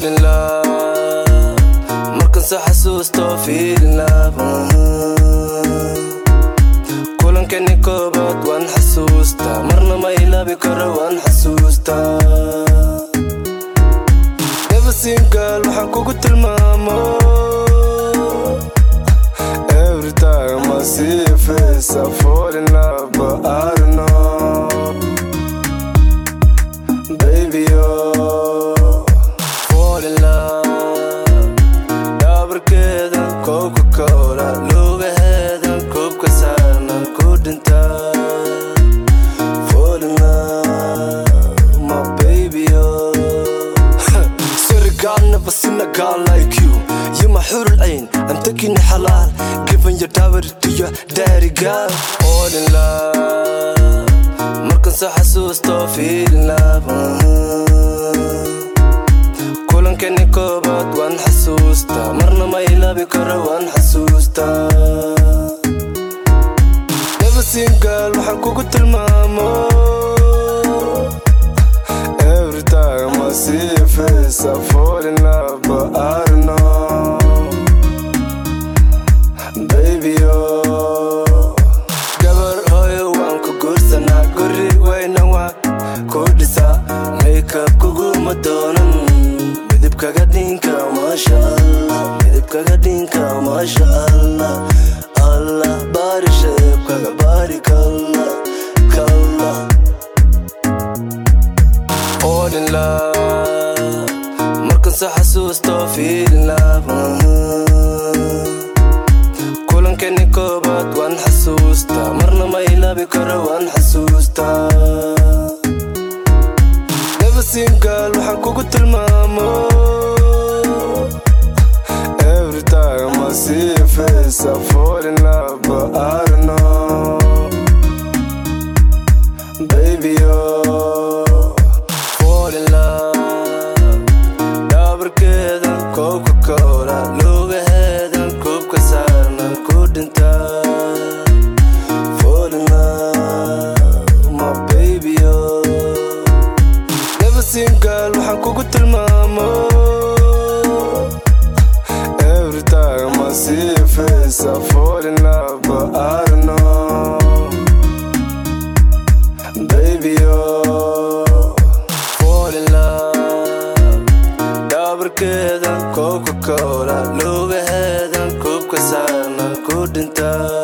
fall in love markan sa xasuusto feel in love kulankani koobaad waan xasuusta marna ma ilaabi karo waan xasuusta never seen girl waxaan kugu tilmaamo every time I see your face I fall in love but I don't know baby oh fall in love dabarkeeda Coca-Cola lugaheeda koobka saarna ku dhinta fall in love my baby oh sorry God never seen a girl like you you're my hur al-ain I'm taking halal giving your dowry to your daddy girl fall in love markan sa xasuusto feel in love kulankani koobaad waan xasuusta marna ma ilaabi karo waan xasuusta never seen girl waxaan kugu tilmaamo every time I see your face I fall in love but I don't know baby oh gabar hooyo waan ku guursanaa guri weyna waan ku dhisaa makeup kuguma doonan midabkaga dhinka maasha Allah midabkaga dhinka maasha Allah Allah baari sheebkaga baarik Allah kallah fall in love markan sa xasuusto feel in love kulankani koobaad waan xasuusta marna ma ilaabi karo waan xasuusta never seen girl waxaan kugu tilmaamo every time I see your face I fall in love but I don't know baby oh fall in love dabarkeeda Coca-Cola lugaheeda koobka saarna ku dhinta fall in love my baby oh never seen girl waxaan kugu tilmaamo every time I see your face I fall in love but I don't know baby oh fall in love dabarkeeda Coca-Cola lugaheeda koobka saarna ku dhinta